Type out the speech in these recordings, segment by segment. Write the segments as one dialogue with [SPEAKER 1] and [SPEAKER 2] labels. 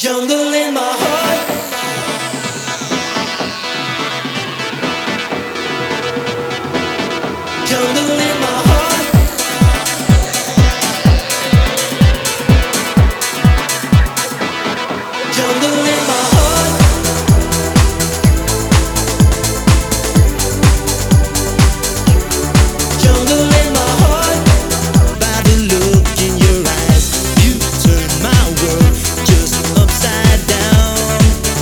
[SPEAKER 1] Jungle in my heart, jungle in my heart, jungle in my heart, jungle in my heart. By the look in your eyes, you turn my world just upside down.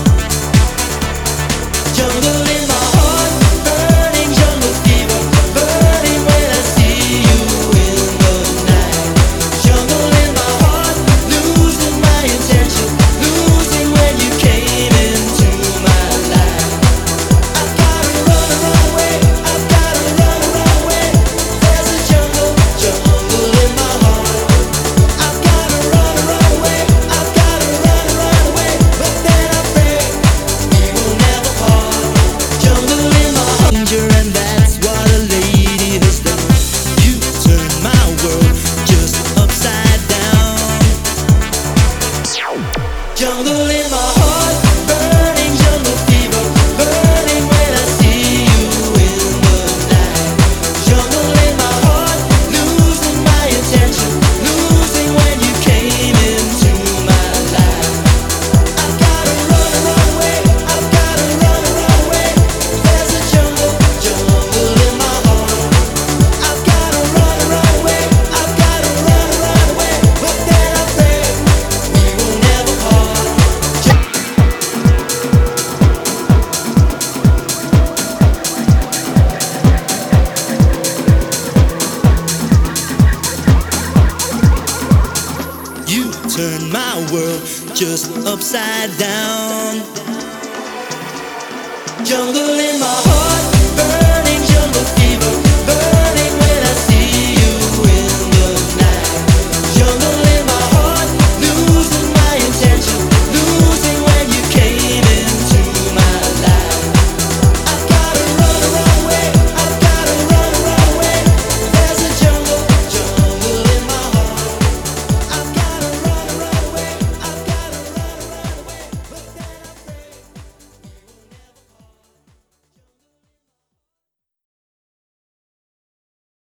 [SPEAKER 1] Jungle in my heart, burning jungle fever, burning when I see you in the night. Jungle in my heart, losing my intention, losing when you came into my life. I've gotta run away, I've gotta run away. There's a jungle, jungle in my heart. I've gotta run away, I've gotta run away. But then I pray we will never part. Jungle in my heart, and that's what a lady has done. You turned my world just upside down. Jungle in my heart, burning jungle fever, burning when I see you in the night. Jungle in my heart, losing my attention, losing when you came into my life. I've gotta run away, I've gotta run away. There's a jungle, jungle in my heart. I've gotta run away, I've gotta run away. But then I pray we will never part. You turn my world just upside down. Jungle in my heart, burn.